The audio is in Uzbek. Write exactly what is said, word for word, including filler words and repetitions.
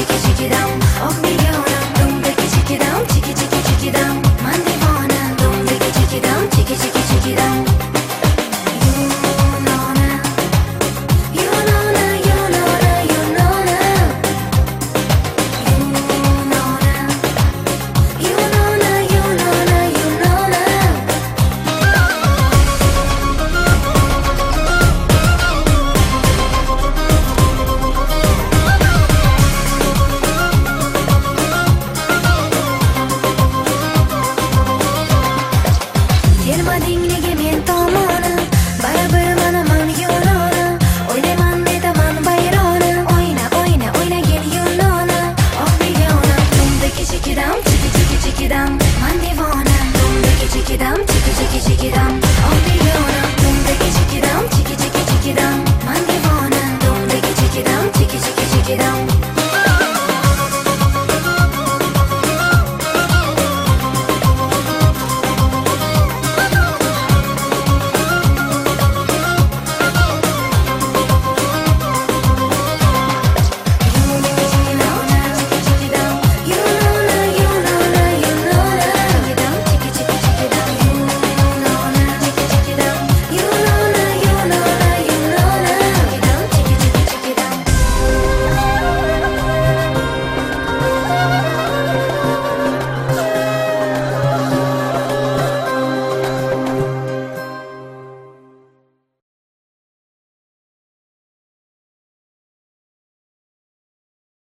chiki chiki dum. Oh begona, dum diki chiki dum, chiki chiki chiki dum. Man devona, dum diki chiki dum, chiki chiki chiki dum. You know now, you know now, you know now, you know now. You know now, you know now, you know now, you know now. Kelmading nega men tomona, baribir manaman yo'lona. O'ylayman netaman bayrona, o'yna o'yna o'ynagin yo'lona. Oh begona, dum diki chiki dum, chiki chiki chiki dum. Man devona, dum diki chiki dum, chiki chiki chiki dum.